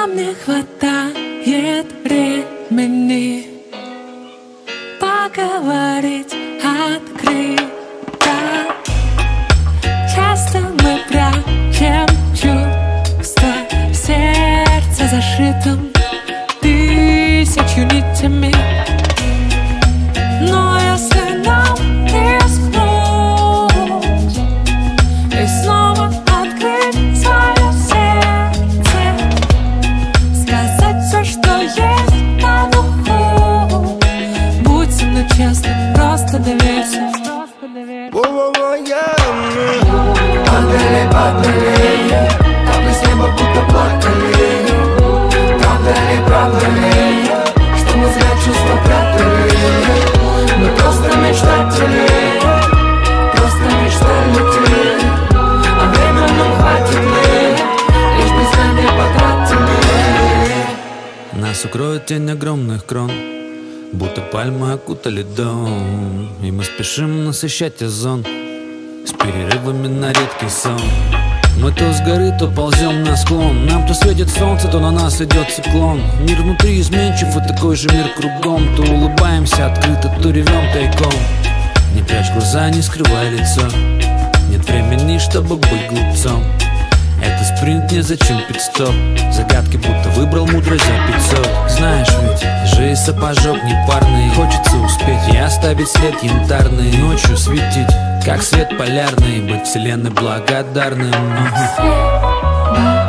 нам не хватает времени поговорить открыто. Часто мы прячем чувства в сердце, зашитым тысячу нитями. Но если нам рискнуть и снова открыть свое сердце, сказать все, что есть на духу, будь со мной честным, просто доверься. Падали, падали, капли с неба будто плакали. Правда ли, что мы зря чувства прятали? Мы просто мечтатели, просто мечтали. А время нам хватит ли, лишь бы зря не потратили. Нас укроет тень огромных крон, будто пальмы окутали дом. И мы спешим насыщать озон с перерывами на редкий сон. Мы то с горы, то ползем на склон. Нам то светит солнце, то на нас идет циклон. Мир внутри изменчив, и такой же мир кругом. То улыбаемся открыто, то ревем тайком. Не прячь глаза, не скрывай лицо. Нет времени, чтобы быть глупцом. Это спринт, незачем пит-стоп. Загадки будто выбрал мудрость за 500. Знаешь ведь, жизнь сапожок непарный. Хочется успеть и оставить след янтарный. Ночью светить, как свет полярный. Быть вселенной благодарным. Свет